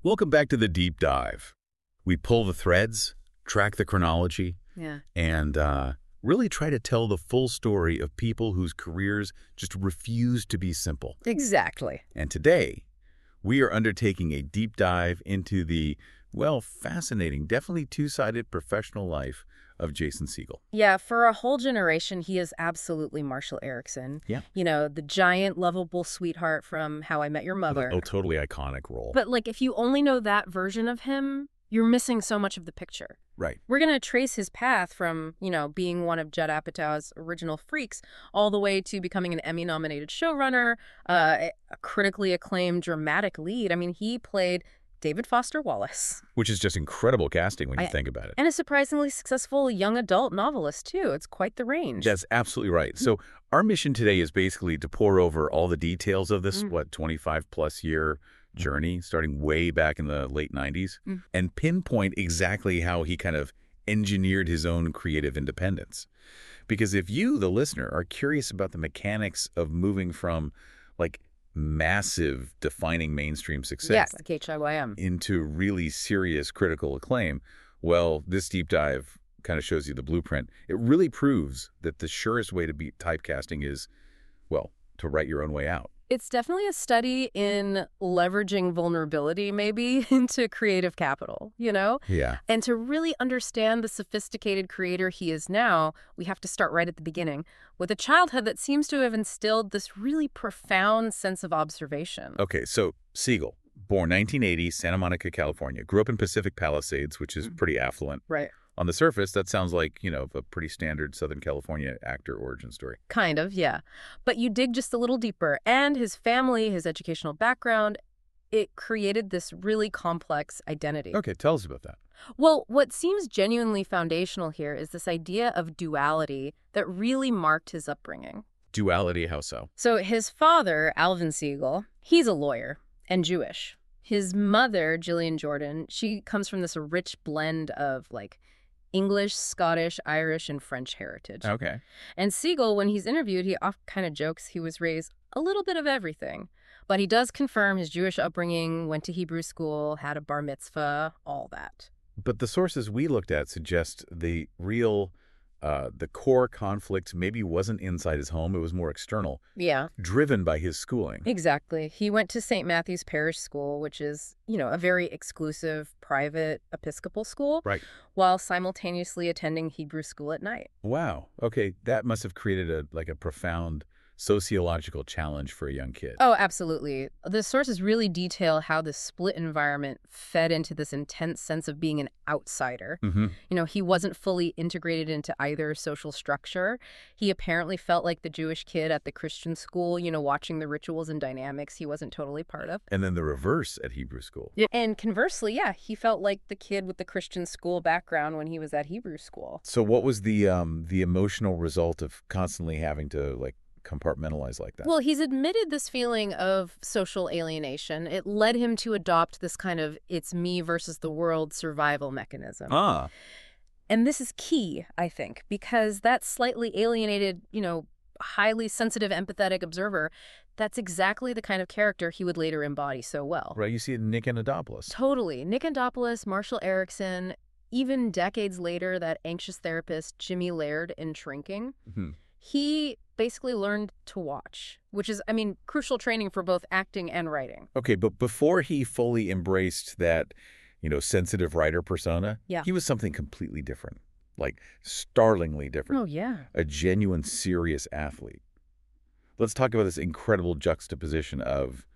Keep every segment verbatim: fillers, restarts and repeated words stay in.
Welcome back to the deep dive. We pull the threads, track the chronology, Yeah. and uh, really try to tell the full story of people whose careers just refuse to be simple. Exactly. And today, we are undertaking a deep dive into the, well, fascinating, definitely two-sided professional life of Jason Segel. Yeah, for a whole generation, he is absolutely Marshall Erickson. Yeah. You know, the giant, lovable sweetheart from How I Met Your Mother. Oh, totally iconic role. But, like, if you only know that version of him, you're missing so much of the picture. Right. We're going to trace his path from, you know, being one of Judd Apatow's original freaks all the way to becoming an Emmy-nominated showrunner, uh, a critically acclaimed dramatic lead. I mean, he played David Foster Wallace. Which is just incredible casting when you I, think about it. And a surprisingly successful young adult novelist, too. It's quite the range. That's absolutely right. So our mission today is basically to pour over all the details of this, mm. what, twenty-five plus year journey, starting way back in the late nineties, mm. and pinpoint exactly how he kind of engineered his own creative independence. Because if you, the listener, are curious about the mechanics of moving from, like, massive defining mainstream success, yes, like H I Y M, into really serious critical acclaim, well, this deep dive kind of shows you the blueprint. It really proves that the surest way to beat typecasting is, well, to write your own way out. It's definitely a study in leveraging vulnerability, maybe, into creative capital, you know? Yeah. And to really understand the sophisticated creator he is now, we have to start right at the beginning, with a childhood that seems to have instilled this really profound sense of observation. Okay, so Segel, born nineteen eighty, Santa Monica, California, grew up in Pacific Palisades, which is pretty affluent. Right. On the surface, that sounds like, you know, a pretty standard Southern California actor origin story. Kind of, yeah. But you dig just a little deeper, and his family, his educational background, it created this really complex identity. Okay, tell us about that. Well, what seems genuinely foundational here is this idea of duality that really marked his upbringing. Duality, how so? So his father, Alvin Segel, he's a lawyer and Jewish. His mother, Gillian Jordan, she comes from this rich blend of, like, English, Scottish, Irish, and French heritage. Okay. And Segel, when he's interviewed, he often kind of jokes he was raised a little bit of everything. But he does confirm his Jewish upbringing, went to Hebrew school, had a bar mitzvah, all that. But the sources we looked at suggest the real, uh, the core conflict maybe wasn't inside his home. It was more external. Yeah. Driven by his schooling. Exactly. He went to Saint Matthew's Parish School, which is, you know, a very exclusive, private Episcopal school. Right. While simultaneously attending Hebrew school at night. Wow. Okay, that must have created a like a profound sociological challenge for a young kid. Oh, absolutely. The sources really detail how the split environment fed into this intense sense of being an outsider. Mm-hmm. You know, he wasn't fully integrated into either social structure. He apparently felt like the Jewish kid at the Christian school, you know, watching the rituals and dynamics he wasn't totally part of. And then the reverse at Hebrew school. Yeah. And conversely, yeah, he felt like the kid with the Christian school background when he was at Hebrew school. So what was the um the emotional result of constantly having to, like, compartmentalize like that? Well, he's admitted this feeling of social alienation. It led him to adopt this kind of it's me versus the world survival mechanism. Ah. And this is key, I think, because that slightly alienated, you know, highly sensitive, empathetic observer, that's exactly the kind of character he would later embody so well. Right, you see it in Nick Anadopoulos. Totally. Nick Anadopoulos, Marshall Erickson, even decades later, that anxious therapist Jimmy Laird in Shrinking. Mm-hmm. He basically learned to watch, which is, I mean, crucial training for both acting and writing. Okay, but before he fully embraced that, you know, sensitive writer persona, yeah. he was something completely different, like startlingly different. Oh, yeah. A genuine, serious athlete. Let's talk about this incredible juxtaposition of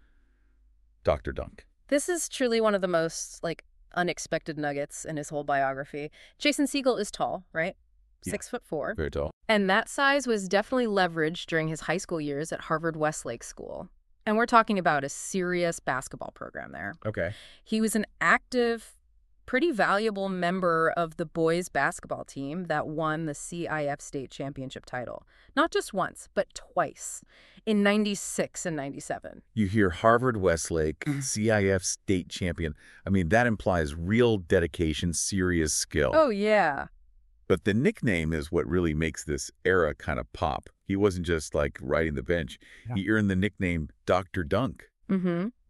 Doctor Dunk. This is truly one of the most, like, unexpected nuggets in his whole biography. Jason Segel is tall, right? Six yeah. foot four. Very tall. And that size was definitely leveraged during his high school years at Harvard Westlake School. And we're talking about a serious basketball program there. Okay. He was an active, pretty valuable member of the boys basketball team that won the C I F state championship title. Not just once, but twice, in ninety-six and ninety-seven. You hear Harvard Westlake, C I F state champion. I mean, that implies real dedication, serious skill. Oh, yeah. But the nickname is what really makes this era kind of pop. He wasn't just, like, riding the bench. Yeah. He earned the nickname Doctor Dunk. Mm-hmm.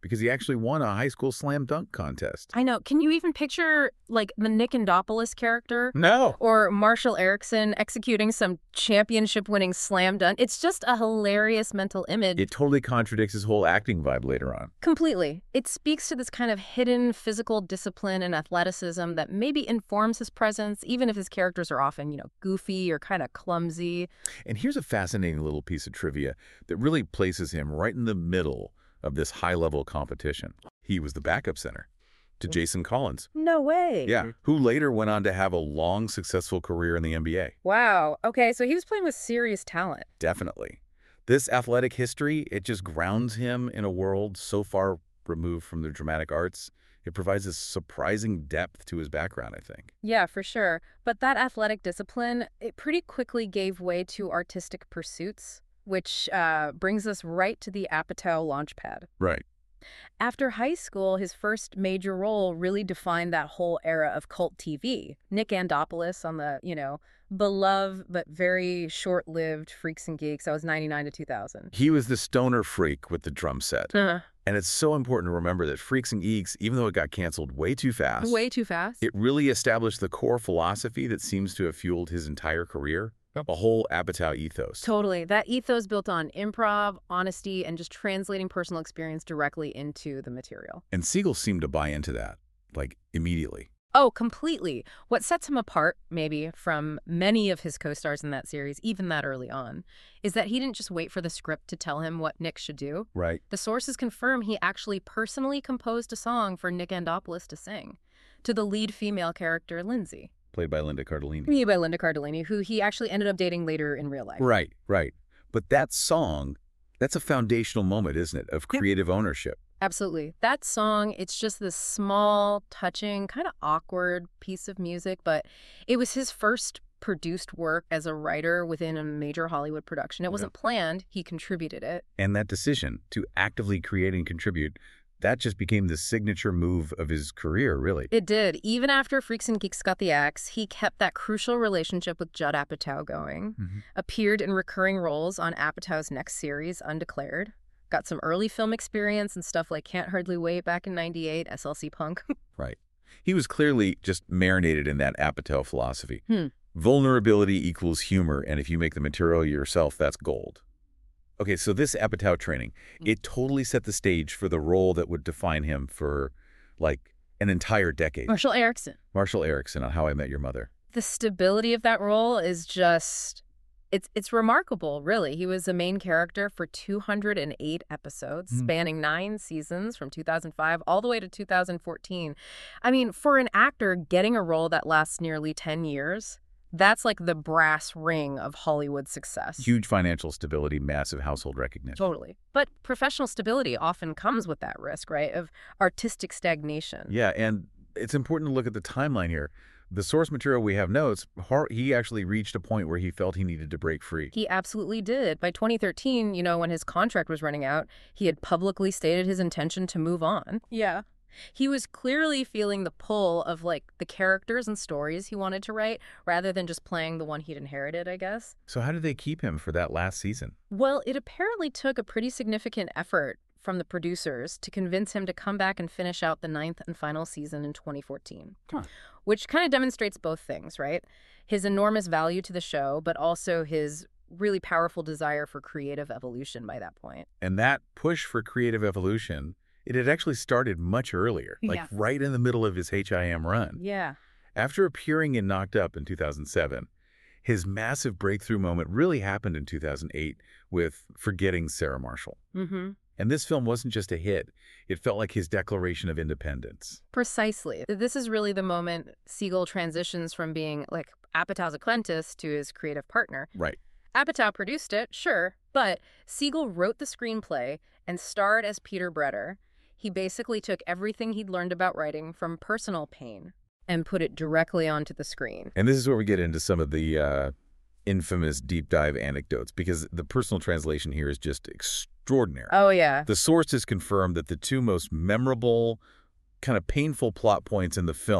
because he actually won a high school slam dunk contest. I know. Can you even picture, like, the Nick Andopoulos character? No. Or Marshall Erickson executing some championship-winning slam dunk? It's just a hilarious mental image. It totally contradicts his whole acting vibe later on. Completely. It speaks to this kind of hidden physical discipline and athleticism that maybe informs his presence, even if his characters are often, you know, goofy or kind of clumsy. And here's a fascinating little piece of trivia that really places him right in the middle of this high-level competition. He was the backup center to Jason Collins. No way. Yeah, who later went on to have a long, successful career in the N B A. Wow. Okay, so he was playing with serious talent. Definitely. This athletic history, it just grounds him in a world so far removed from the dramatic arts. It provides a surprising depth to his background, I think. Yeah, for sure. But that athletic discipline, it pretty quickly gave way to artistic pursuits, which uh, brings us right to the Apatow launchpad. Right. After high school, his first major role really defined that whole era of cult T V. Nick Andopoulos on the, you know, beloved but very short-lived Freaks and Geeks. That was ninety-nine to two thousand. He was the stoner freak with the drum set. Uh-huh. And it's so important to remember that Freaks and Geeks, even though it got canceled way too fast, Way too fast. it really established the core philosophy that seems to have fueled his entire career. A whole Apatow ethos. Totally. That ethos built on improv, honesty, and just translating personal experience directly into the material. And Siegel seemed to buy into that, like, immediately. Oh, completely. What sets him apart, maybe, from many of his co-stars in that series, even that early on, is that he didn't just wait for the script to tell him what Nick should do. Right. The sources confirm he actually personally composed a song for Nick Andopoulos to sing, to the lead female character, Lindsay. Played by Linda Cardellini. Played by Linda Cardellini, who he actually ended up dating later in real life. Right, right. But that song, that's a foundational moment, isn't it, of creative ownership? Absolutely. That song, it's just this small, touching, kind of awkward piece of music, but it was his first produced work as a writer within a major Hollywood production. It wasn't planned. He contributed it. And that decision to actively create and contribute, that just became the signature move of his career, really. It did. Even after Freaks and Geeks got the axe, he kept that crucial relationship with Judd Apatow going, Mm-hmm. appeared in recurring roles on Apatow's next series, Undeclared, got some early film experience and stuff like Can't Hardly Wait back in ninety-eight, S L C Punk. Right. He was clearly just marinated in that Apatow philosophy. Hmm. Vulnerability equals humor, and if you make the material yourself, that's gold. Okay, so this Apatow training, it totally set the stage for the role that would define him for, like, an entire decade. Marshall Erickson. Marshall Erickson on How I Met Your Mother. The stability of that role is just, it's it's remarkable, really. He was a main character for two hundred eight episodes, Mm. spanning nine seasons from two thousand five all the way to two thousand fourteen. I mean, for an actor, getting a role that lasts nearly ten years, that's like the brass ring of Hollywood success. Huge financial stability, massive household recognition. Totally. But professional stability often comes with that risk, right, of artistic stagnation. Yeah, and it's important to look at the timeline here. The source material we have notes, Har- he actually reached a point where he felt he needed to break free. He absolutely did. By twenty thirteen, you know, when his contract was running out, he had publicly stated his intention to move on. Yeah. He was clearly feeling the pull of, like, the characters and stories he wanted to write, rather than just playing the one he'd inherited, I guess. So how did they keep him for that last season? Well, it apparently took a pretty significant effort from the producers to convince him to come back and finish out the ninth and final season in twenty fourteen. Huh. Which kind of demonstrates both things, right? His enormous value to the show, but also his really powerful desire for creative evolution by that point. And that push for creative evolution, it had actually started much earlier, like Yeah. right in the middle of his H I M run. Yeah. After appearing in Knocked Up in two thousand seven, his massive breakthrough moment really happened in two thousand eight with Forgetting Sarah Marshall. Mm-hmm. And this film wasn't just a hit. It felt like his declaration of independence. Precisely. This is really the moment Siegel transitions from being, like, Apatow's apprentice to his creative partner. Right. Apatow produced it, sure, but Siegel wrote the screenplay and starred as Peter Bretter. He basically took everything he'd learned about writing from personal pain and put it directly onto the screen. And this is where we get into some of the uh, infamous deep dive anecdotes, because the personal translation here is just extraordinary. Oh, yeah. The sources confirm that the two most memorable, kind of painful plot points in the film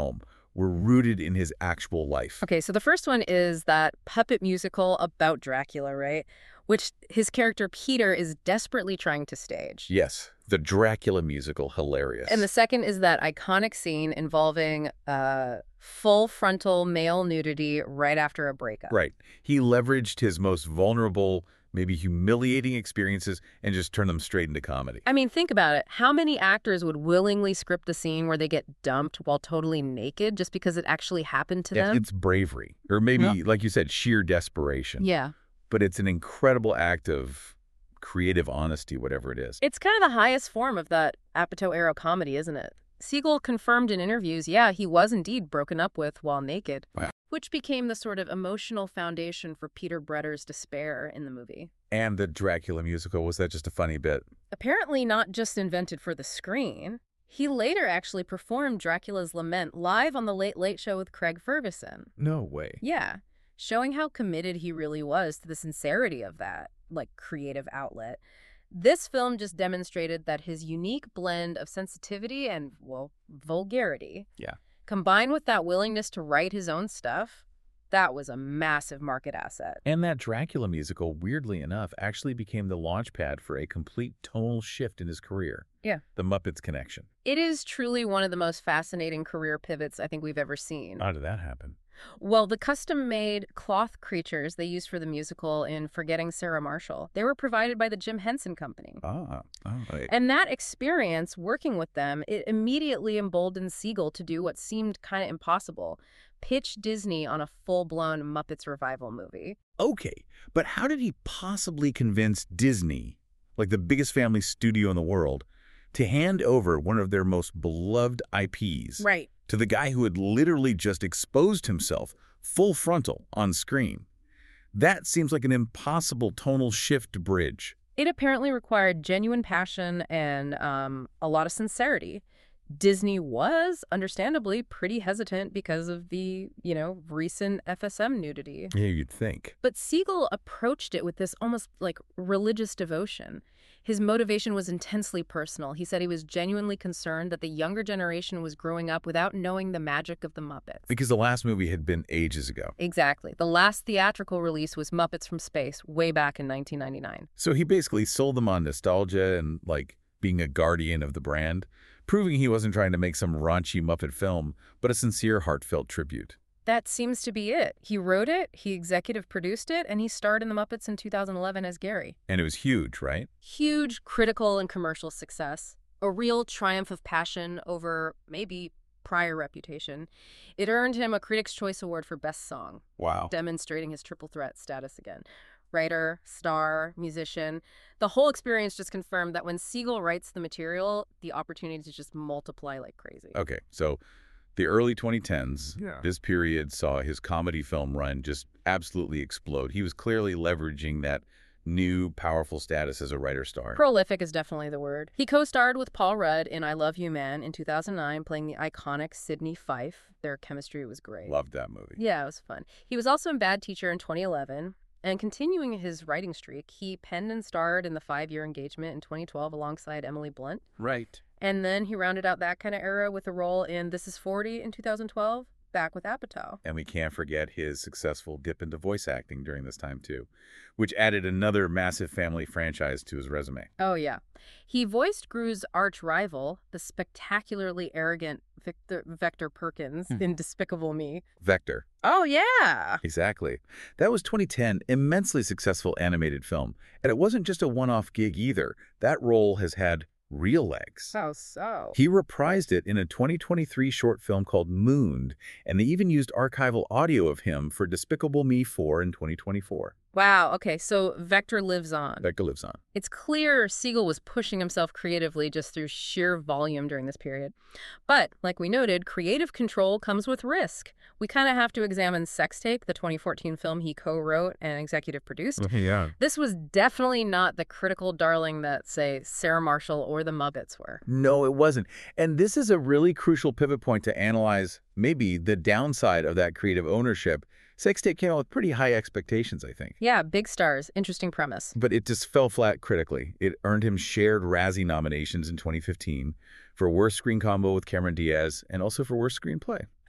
were rooted in his actual life. Okay, so the first one is that puppet musical about Dracula, right? Which his character Peter is desperately trying to stage. Yes, the Dracula musical, hilarious. And the second is that iconic scene involving uh, full frontal male nudity right after a breakup. Right. He leveraged his most vulnerable, maybe humiliating experiences and just turned them straight into comedy. I mean, think about it. How many actors would willingly script a scene where they get dumped while totally naked just because it actually happened to Yeah, them? it's bravery. Or maybe, Yeah. like you said, sheer desperation. Yeah. But it's an incredible act of creative honesty, whatever it is. It's kind of the highest form of that Apatow-era comedy, isn't it? Siegel confirmed in interviews, yeah, he was indeed broken up with while naked, Wow. which became the sort of emotional foundation for Peter Bretter's despair in the movie. And the Dracula musical, was that just a funny bit? Apparently not just invented for the screen. He later actually performed Dracula's Lament live on The Late Late Show with Craig Ferguson. No way. Yeah, showing how committed he really was to the sincerity of that, like, creative outlet. This film just demonstrated that his unique blend of sensitivity and, well, vulgarity, Yeah. combined with that willingness to write his own stuff, that was a massive market asset. And that Dracula musical, weirdly enough, actually became the launchpad for a complete tonal shift in his career. Yeah. The Muppets connection. It is truly one of the most fascinating career pivots I think we've ever seen. How did that happen? Well, the custom-made cloth creatures they used for the musical in Forgetting Sarah Marshall, they were provided by the Jim Henson Company. Ah, oh, right. And that experience working with them, it immediately emboldened Siegel to do what seemed kind of impossible, pitch Disney on a full-blown Muppets revival movie. Okay, but how did he possibly convince Disney, like the biggest family studio in the world, to hand over one of their most beloved I Ps Right. to the guy who had literally just exposed himself full frontal on screen? That seems like an impossible tonal shift to bridge. It apparently required genuine passion and um, a lot of sincerity. Disney was, understandably, pretty hesitant because of the, you know, recent F S M nudity. Yeah, you'd think. But Siegel approached it with this almost, like, religious devotion. His motivation was intensely personal. He said he was genuinely concerned that the younger generation was growing up without knowing the magic of the Muppets. Because the last movie had been ages ago. Exactly. The last theatrical release was Muppets from Space, way back in nineteen ninety-nine. So he basically sold them on nostalgia and, like, being a guardian of the brand, proving he wasn't trying to make some raunchy Muppet film, but a sincere, heartfelt tribute. That seems to be it. He wrote it, he executive produced it, and he starred in the Muppets in two thousand eleven as Gary. And it was huge, right? Huge critical and commercial success. A real triumph of passion over maybe prior reputation. It earned him a Critics' Choice Award for Best Song, Wow. demonstrating his triple threat status again. Writer, star, musician. The whole experience just confirmed that when Siegel writes the material, the opportunities just multiply like crazy. Okay, so the early twenty tens, Yeah. this period saw his comedy film run just absolutely explode. He was clearly leveraging that new, powerful status as a writer-star. Prolific is definitely the word. He co-starred with Paul Rudd in I Love You Man in two thousand nine, playing the iconic Sidney Fife. Their chemistry was great. Loved that movie. Yeah, it was fun. He was also in Bad Teacher in twenty eleven. And continuing his writing streak, he penned and starred in The Five-Year Engagement in twenty twelve alongside Emily Blunt. Right. And then he rounded out that kind of era with a role in This Is forty in two thousand twelve, back with Apatow. And we can't forget his successful dip into voice acting during this time, too, which added another massive family franchise to his resume. Oh, yeah. He voiced Gru's arch rival, the spectacularly arrogant Victor, Vector Perkins Hmm. in Despicable Me. Vector. Oh, yeah. Exactly. That was twenty ten, immensely successful animated film. And it wasn't just a one-off gig either. That role has had real legs. How so? He reprised it in a twenty twenty-three short film called Mooned, and they even used archival audio of him for Despicable Me four in twenty twenty-four. Wow, okay, so Vector lives on. Vector lives on. It's clear Siegel was pushing himself creatively just through sheer volume during this period. But, like we noted, creative control comes with risk. We kind of have to examine Sex Tape, the twenty fourteen film he co-wrote and executive produced. Yeah. This was definitely not the critical darling that, say, Sarah Marshall or the Muppets were. No, it wasn't. And this is a really crucial pivot point to analyze maybe the downside of that creative ownership. Sex Tape came out with pretty high expectations, I think. Yeah, big stars. Interesting premise. But it just fell flat critically. It earned him shared Razzie nominations in twenty fifteen for Worst Screen Combo with Cameron Diaz and also for Worst Screenplay.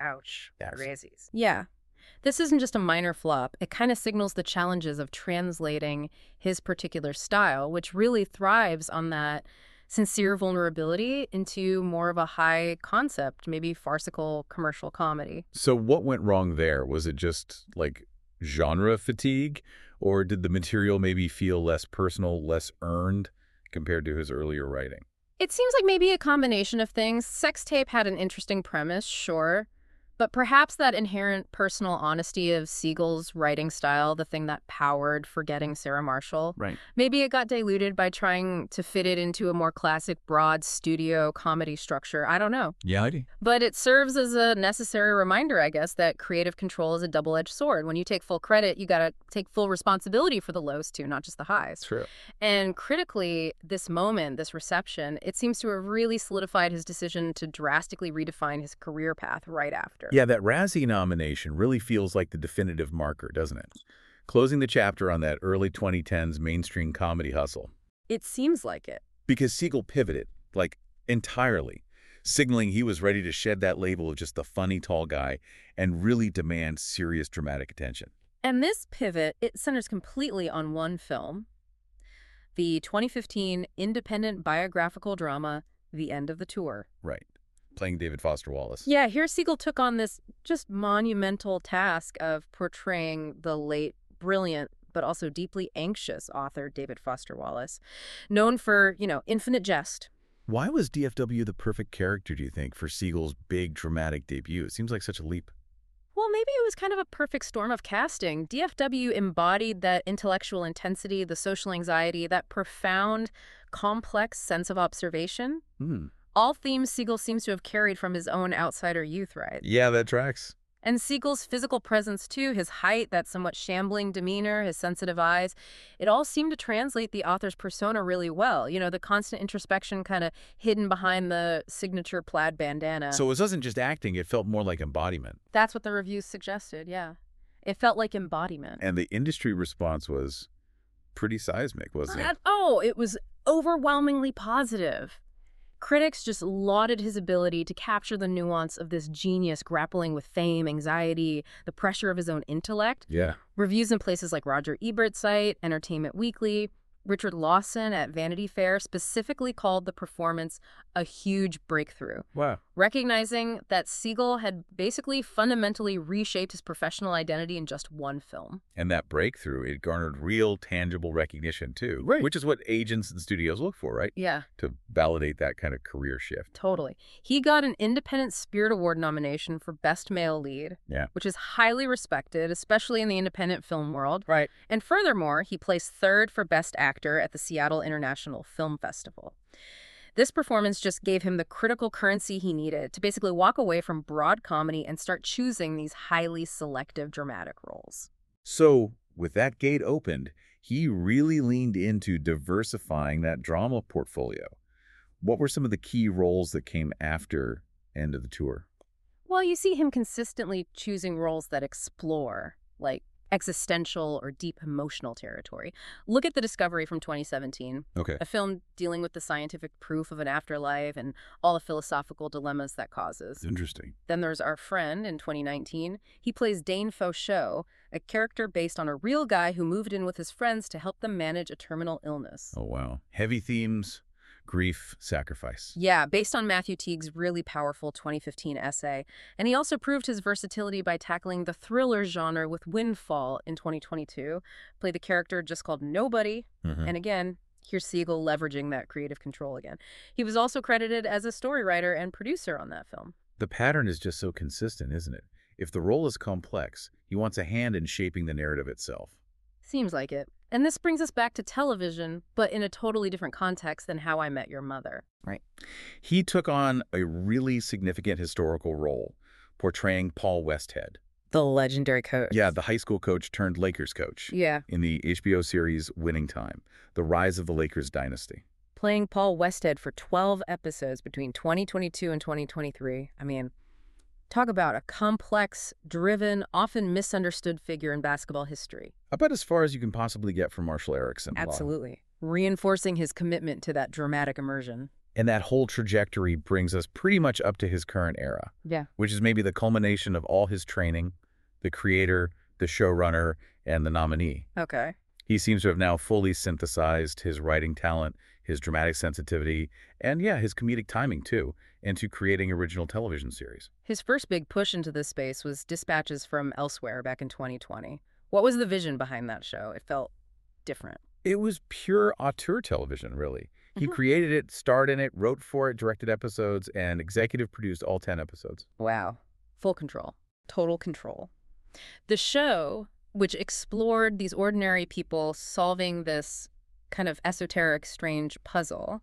Ouch. Ouch. Crazies. Yeah. This isn't just a minor flop. It kind of signals the challenges of translating his particular style, which really thrives on that sincere vulnerability, into more of a high concept, maybe farcical commercial comedy. So what went wrong there? Was it just, like, genre fatigue? Or did the material maybe feel less personal, less earned compared to his earlier writing? It seems like maybe a combination of things. Sex Tape had an interesting premise, sure. But perhaps that inherent personal honesty of Siegel's writing style, the thing that powered Forgetting Sarah Marshall. Right. Maybe it got diluted by trying to fit it into a more classic, broad studio comedy structure. I don't know. Yeah, I do. But it serves as a necessary reminder, I guess, that creative control is a double-edged sword. When you take full credit, you got to take full responsibility for the lows, too, not just the highs. True. And critically, this moment, this reception, it seems to have really solidified his decision to drastically redefine his career path right after. Yeah, that Razzie nomination really feels like the definitive marker, doesn't it? Closing the chapter on that early twenty tens mainstream comedy hustle. It seems like it. Because Siegel pivoted, like, entirely, signaling he was ready to shed that label of just the funny tall guy and really demand serious dramatic attention. And this pivot, it centers completely on one film, the twenty fifteen independent biographical drama, The End of the Tour. Right. Playing David Foster Wallace. Yeah, here Siegel took on this just monumental task of portraying the late, brilliant, but also deeply anxious author David Foster Wallace, known for, you know, infinite jest. Why was D F W the perfect character, do you think, for Siegel's big dramatic debut? It seems like such a leap. Well, maybe it was kind of a perfect storm of casting. D F W embodied that intellectual intensity, the social anxiety, that profound, complex sense of observation. Hmm. All themes Siegel seems to have carried from his own outsider youth, right? Yeah, that tracks. And Siegel's physical presence, too, his height, that somewhat shambling demeanor, his sensitive eyes, it all seemed to translate the author's persona really well. You know, the constant introspection kind of hidden behind the signature plaid bandana. So it wasn't just acting, it felt more like embodiment. That's what the reviews suggested, yeah. It felt like embodiment. And the industry response was pretty seismic, wasn't it? Oh, it was overwhelmingly positive. Critics just lauded his ability to capture the nuance of this genius grappling with fame, anxiety, the pressure of his own intellect. Yeah. Reviews in places like Roger Ebert's site, Entertainment Weekly, Richard Lawson at Vanity Fair specifically called the performance a huge breakthrough, Wow. recognizing that Siegel had basically fundamentally reshaped his professional identity in just one film. And that breakthrough, it garnered real, tangible recognition, too. Right. Which is what agents and studios look for, right? Yeah. To validate that kind of career shift. Totally. He got an Independent Spirit Award nomination for Best Male Lead, Yeah. which is highly respected, especially in the independent film world. Right. And furthermore, he placed third for Best Actor at the Seattle International Film Festival. This performance just gave him the critical currency he needed to basically walk away from broad comedy and start choosing these highly selective dramatic roles. So, with that gate opened, he really leaned into diversifying that drama portfolio. What were some of the key roles that came after End of the Tour? Well, you see him consistently choosing roles that explore, like existential or deep emotional territory. Look at The Discovery from twenty seventeen, Okay. a film dealing with the scientific proof of an afterlife and all the philosophical dilemmas that causes. Interesting. Then there's Our Friend in twenty nineteen. He plays Dane Faucheux, a character based on a real guy who moved in with his friends to help them manage a terminal illness. Oh, wow. Heavy themes, grief, sacrifice. Yeah, based on Matthew Teague's really powerful twenty fifteen essay. And he also proved his versatility by tackling the thriller genre with Windfall in twenty twenty-two. Played the character just called Nobody. Mhm. And again, here's Siegel leveraging that creative control again. He was also credited as a story writer and producer on that film. The pattern is just so consistent, isn't it? If the role is complex, he wants a hand in shaping the narrative itself. Seems like it. And this brings us back to television, but in a totally different context than How I Met Your Mother. Right. He took on a really significant historical role, portraying Paul Westhead. The legendary coach. Yeah, the high school coach turned Lakers coach. Yeah. In the H B O series Winning Time, The Rise of the Lakers Dynasty. Playing Paul Westhead for twelve episodes between twenty twenty-two and twenty twenty-three. I mean, talk about a complex, driven, often misunderstood figure in basketball history. About as far as you can possibly get from Marshall Erickson. Absolutely. Reinforcing his commitment to that dramatic immersion. And that whole trajectory brings us pretty much up to his current era, Yeah. which is maybe the culmination of all his training, the creator, the showrunner, and the nominee. Okay. He seems to have now fully synthesized his writing talent, his dramatic sensitivity, and yeah, his comedic timing too, into creating original television series. His first big push into this space was Dispatches from Elsewhere back in twenty twenty. What was the vision behind that show? It felt different. It was pure auteur television, really. He created it, starred in it, wrote for it, directed episodes, and executive produced all ten episodes. Wow. Full control. Total control. The show, which explored these ordinary people solving this kind of esoteric, strange puzzle,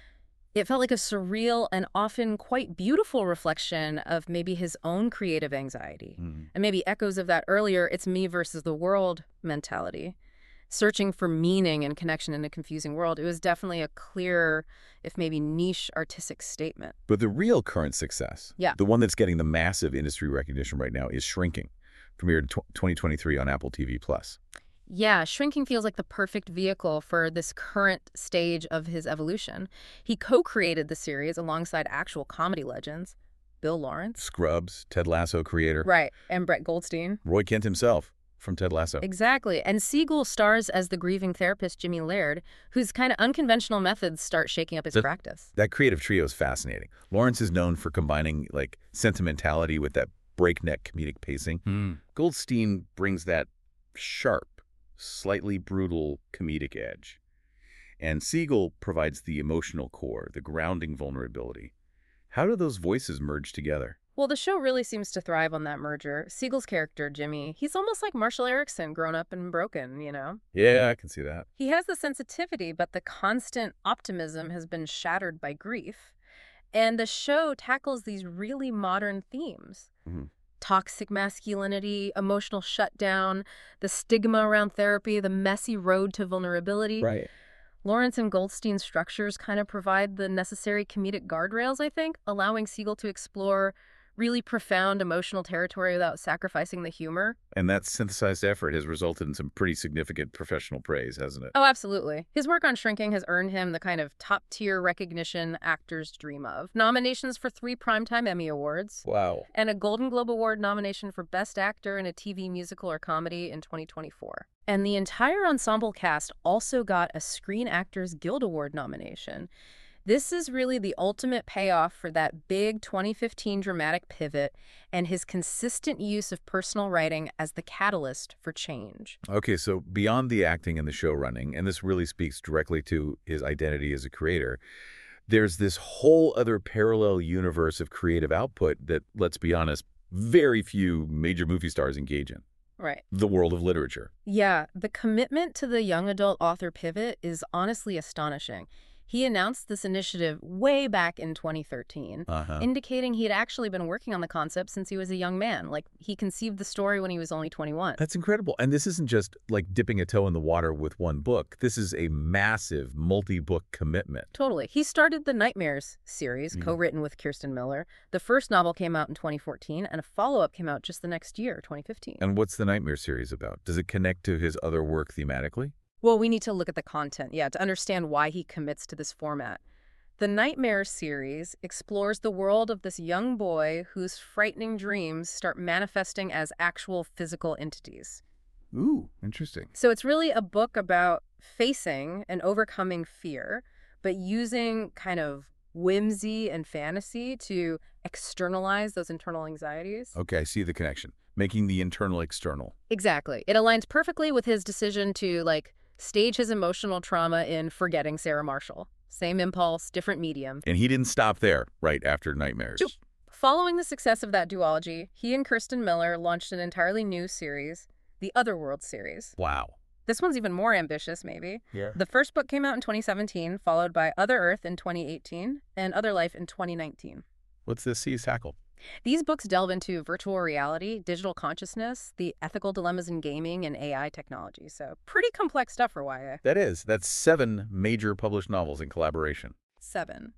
it felt like a surreal and often quite beautiful reflection of maybe his own creative anxiety. Mm. And maybe echoes of that earlier, it's me versus the world mentality. Searching for meaning and connection in a confusing world. It was definitely a clear, if maybe niche, artistic statement. But the real current success, Yeah. the one that's getting the massive industry recognition right now, is Shrinking, premiered tw twenty twenty-three on Apple T V plus. Yeah, Shrinking feels like the perfect vehicle for this current stage of his evolution. He co-created the series alongside actual comedy legends, Bill Lawrence. Scrubs, Ted Lasso creator, Right, and Brett Goldstein. Roy Kent himself from Ted Lasso. Exactly. And Siegel stars as the grieving therapist Jimmy Laird, whose kind of unconventional methods start shaking up his That- practice. That creative trio is fascinating. Lawrence is known for combining like sentimentality with that breakneck comedic pacing. Goldstein brings that sharp, slightly brutal comedic edge. And Siegel provides the emotional core, the grounding vulnerability. How do those voices merge together? Well, the show really seems to thrive on that merger. Siegel's character, Jimmy, he's almost like Marshall Erickson, grown up and broken, you know? Yeah, I can see that. He has the sensitivity, but the constant optimism has been shattered by grief. And the show tackles these really modern themes. Mhm. Toxic masculinity, emotional shutdown, the stigma around therapy, the messy road to vulnerability. Right. Lawrence and Goldstein's structures kind of provide the necessary comedic guardrails, I think, allowing Siegel to explore really profound emotional territory without sacrificing the humor. And that synthesized effort has resulted in some pretty significant professional praise, hasn't it? Oh, absolutely. His work on Shrinking has earned him the kind of top-tier recognition actors dream of. Nominations for three Primetime Emmy Awards, Wow. and a Golden Globe Award nomination for Best Actor in a T V musical or comedy in twenty twenty-four. And the entire ensemble cast also got a Screen Actors Guild Award nomination. This is really the ultimate payoff for that big twenty fifteen dramatic pivot and his consistent use of personal writing as the catalyst for change. Okay, so beyond the acting and the show running, and this really speaks directly to his identity as a creator, there's this whole other parallel universe of creative output that, let's be honest, very few major movie stars engage in. Right. The world of literature. Yeah, the commitment to the young adult author pivot is honestly astonishing. He announced this initiative way back in twenty thirteen, Uh-huh. indicating he had actually been working on the concept since he was a young man. Like, he conceived the story when he was only twenty-one. That's incredible. And this isn't just like dipping a toe in the water with one book. This is a massive multi-book commitment. Totally. He started the Nightmares series, Mhm. co-written with Kirsten Miller. The first novel came out in twenty fourteen, and a follow-up came out just the next year, twenty fifteen. And what's the Nightmare series about? Does it connect to his other work thematically? Well, we need to look at the content, yeah, to understand why he commits to this format. The Nightmare series explores the world of this young boy whose frightening dreams start manifesting as actual physical entities. Ooh, interesting. So it's really a book about facing and overcoming fear, but using kind of whimsy and fantasy to externalize those internal anxieties. Okay, I see the connection. Making the internal external. Exactly. It aligns perfectly with his decision to, like, stage his emotional trauma in Forgetting Sarah Marshall. Same impulse, different medium. And he didn't stop there right after Nightmares. Nope. Following the success of that duology, he and Kirsten Miller launched an entirely new series, the Otherworld series. Wow. This one's even more ambitious, maybe. Yeah. The first book came out in twenty seventeen, followed by Other Earth in twenty eighteen, and Other Life in twenty nineteen. What's this seas tackle? These books delve into virtual reality, digital consciousness, the ethical dilemmas in gaming, and A I technology. So pretty complex stuff for Y A. That is. That's seven major published novels in collaboration. Seven.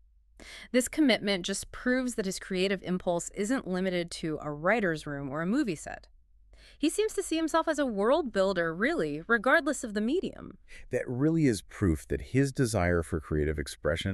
This commitment just proves that his creative impulse isn't limited to a writer's room or a movie set. He seems to see himself as a world builder, really, regardless of the medium. That really is proof that his desire for creative expression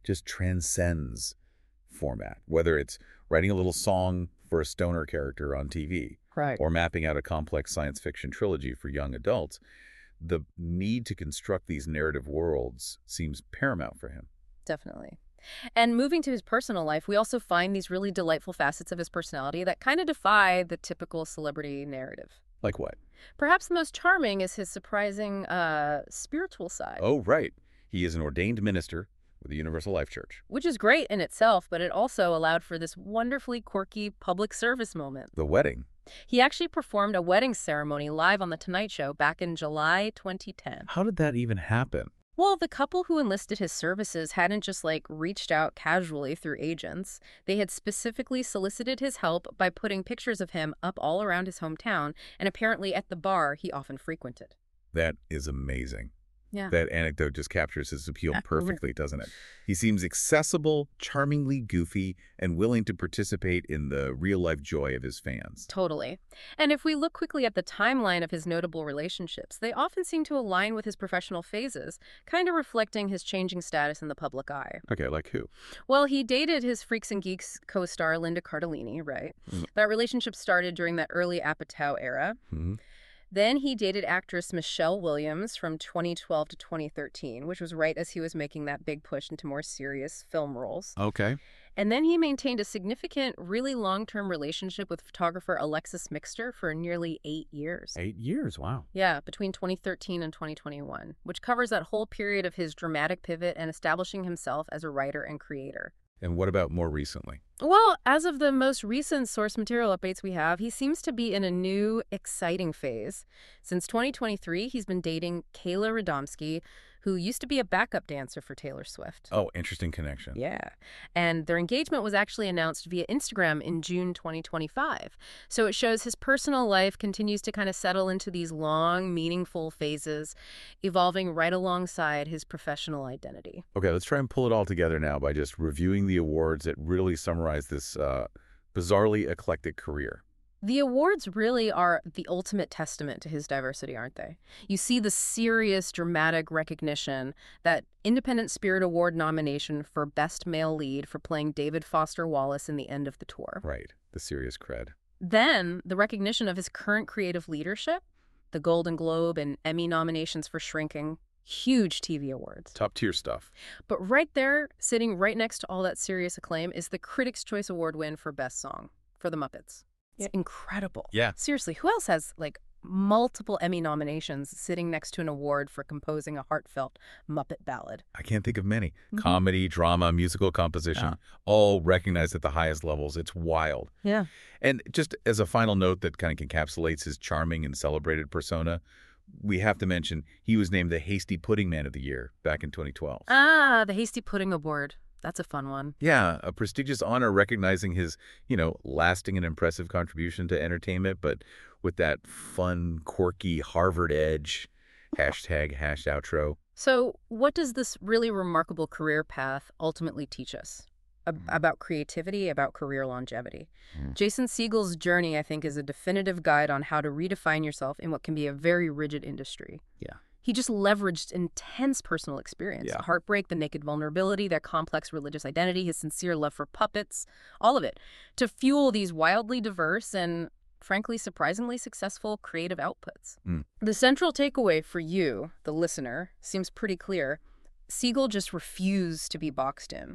just transcends format, whether it's writing a little song for a stoner character on T V Right. or mapping out a complex science fiction trilogy for young adults. The need to construct these narrative worlds seems paramount for him. Definitely. And moving to his personal life, we also find these really delightful facets of his personality that kind of defy the typical celebrity narrative. Like what? Perhaps the most charming is his surprising uh, spiritual side. Oh, right. He is an ordained minister with the Universal Life Church. Which is great in itself, but it also allowed for this wonderfully quirky public service moment. The wedding. He actually performed a wedding ceremony live on The Tonight Show back in July twenty ten. How did that even happen? Well, the couple who enlisted his services hadn't just, like, reached out casually through agents. They had specifically solicited his help by putting pictures of him up all around his hometown and apparently at the bar he often frequented. That is amazing. Yeah. That anecdote just captures his appeal perfectly, doesn't it? He seems accessible, charmingly goofy, and willing to participate in the real-life joy of his fans. Totally. And if we look quickly at the timeline of his notable relationships, they often seem to align with his professional phases, kind of reflecting his changing status in the public eye. Okay, like who? Well, he dated his Freaks and Geeks co-star Linda Cardellini, right? Mm. That relationship started during that early Apatow era. Mm-hmm. Then he dated actress Michelle Williams from twenty twelve to twenty thirteen, which was right as he was making that big push into more serious film roles. Okay. And then he maintained a significant, really long-term relationship with photographer Alexis Mixter for nearly eight years. Eight years, wow. Yeah, between twenty thirteen and twenty twenty-one, which covers that whole period of his dramatic pivot and establishing himself as a writer and creator. And what about more recently? Well, as of the most recent source material updates we have, he seems to be in a new, exciting phase. Since twenty twenty-three, he's been dating Kayla Radomski, who used to be a backup dancer for Taylor Swift. Oh, interesting connection. Yeah. And their engagement was actually announced via Instagram in June twenty twenty-five. So it shows his personal life continues to kind of settle into these long, meaningful phases, evolving right alongside his professional identity. Okay, let's try and pull it all together now by just reviewing the awards that really summarize this uh, bizarrely eclectic career. The awards really are the ultimate testament to his diversity, aren't they? You see the serious, dramatic recognition, that Independent Spirit Award nomination for Best Male Lead for playing David Foster Wallace in the end of the tour. Right, the serious cred. Then, the recognition of his current creative leadership, the Golden Globe and Emmy nominations for Shrinking, huge T V awards. Top-tier stuff. But right there, sitting right next to all that serious acclaim, is the Critics' Choice Award win for Best Song for The Muppets. It's incredible. Yeah. Seriously, who else has, like, multiple Emmy nominations sitting next to an award for composing a heartfelt Muppet ballad? I can't think of many. Mm-hmm. Comedy, drama, musical composition, yeah. all recognized at the highest levels. It's wild. Yeah. And just as a final note that kind of encapsulates his charming and celebrated persona, we have to mention he was named the Hasty Pudding Man of the Year back in twenty twelve. Ah, the Hasty Pudding Award. That's a fun one. Yeah, a prestigious honor recognizing his, you know, lasting and impressive contribution to entertainment, but with that fun, quirky Harvard edge. Hashtag hash outro. So what does this really remarkable career path ultimately teach us? Ab- about creativity, about career longevity. Mm. Jason Segel's journey, I think, is a definitive guide on how to redefine yourself in what can be a very rigid industry. Yeah. He just leveraged intense personal experience, yeah. heartbreak, the naked vulnerability, their complex religious identity, his sincere love for puppets, all of it, to fuel these wildly diverse and, frankly, surprisingly successful creative outputs. Mm. The central takeaway for you, the listener, seems pretty clear. Segel just refused to be boxed in.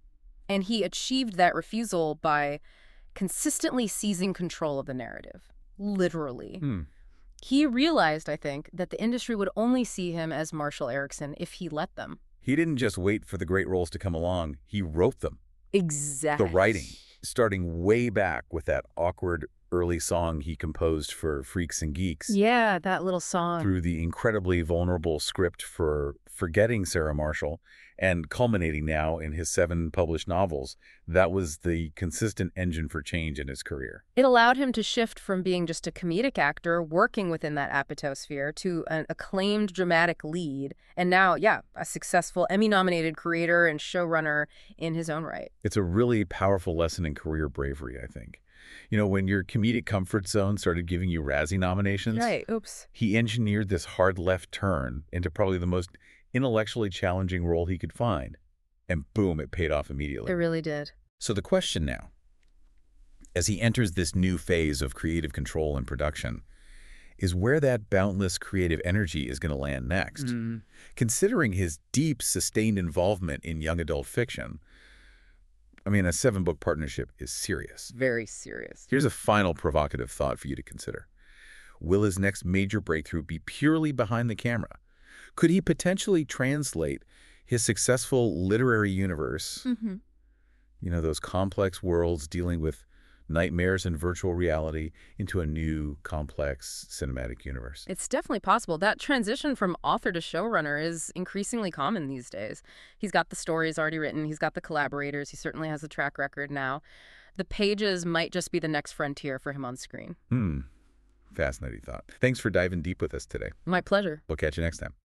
And he achieved that refusal by consistently seizing control of the narrative, literally. Mm. He realized, I think, that the industry would only see him as Marshall Erickson if he let them. He didn't just wait for the great roles to come along. He wrote them. Exactly. The writing, starting way back with that awkward early song he composed for Freaks and Geeks. Yeah, that little song. Through the incredibly vulnerable script for Forgetting Sarah Marshall, and culminating now in his seven published novels. That was the consistent engine for change in his career. It allowed him to shift from being just a comedic actor working within that Apatow sphere to an acclaimed dramatic lead, and now, yeah, a successful Emmy-nominated creator and showrunner in his own right. It's a really powerful lesson in career bravery, I think. You know, when your comedic comfort zone started giving you Razzie nominations, right, oops. He engineered this hard left turn into probably the most intellectually challenging role he could find. And boom, it paid off It immediately. really did. So the question now, as he enters this new phase of creative control and production, is where that boundless creative energy is going to land next. Mm. Considering his deep, sustained involvement in young adult fiction, I mean, a seven-book partnership is serious. Very serious. Here's a final provocative thought for you to consider. Will his next major breakthrough be purely behind the camera? Could he potentially translate his successful literary universe, Mm-hmm. you know, those complex worlds dealing with nightmares and virtual reality, into a new, complex cinematic universe? It's definitely possible. That transition from author to showrunner is increasingly common these days. He's got the stories already written. He's got the collaborators. He certainly has a track record now. The pages might just be the next frontier for him on screen. Hmm. Fascinating thought. Thanks for diving deep with us today. My pleasure. We'll catch you next time.